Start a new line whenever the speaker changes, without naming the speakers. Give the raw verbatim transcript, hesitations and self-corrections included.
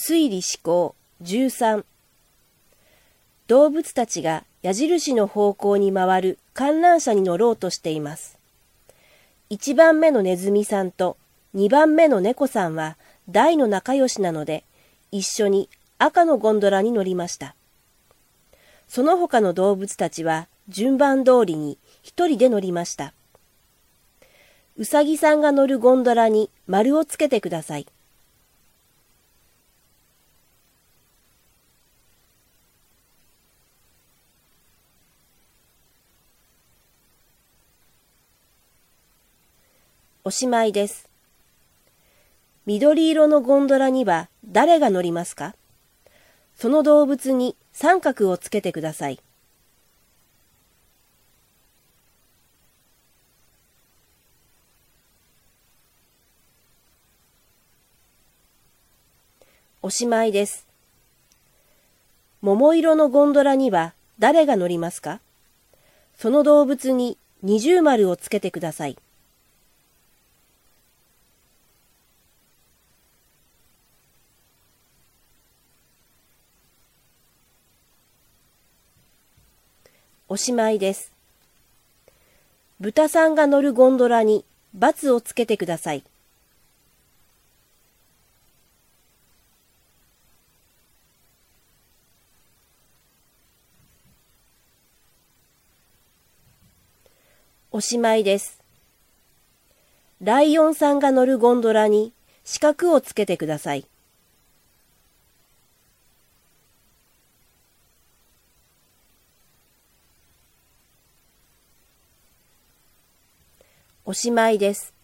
推理思考じゅうさん。動物たちが矢印の方向に回る観覧車に乗ろうとしています。いちばんめのネズミさんとにばんめの猫さんは大の仲良しなので、一緒に赤のゴンドラに乗りました。その他の動物たちは順番通りに一人で乗りました。うさぎさんが乗るゴンドラに丸をつけてください。おしまいです。緑色のゴンドラには誰が乗りますか？その動物に三角をつけてください。おしまいです。桃色のゴンドラには誰が乗りますか？その動物に二重丸をつけてください。おしまいです。豚さんが乗るゴンドラに×をつけてください。おしまいです。ライオンさんが乗るゴンドラに四角をつけてください。おしまいです。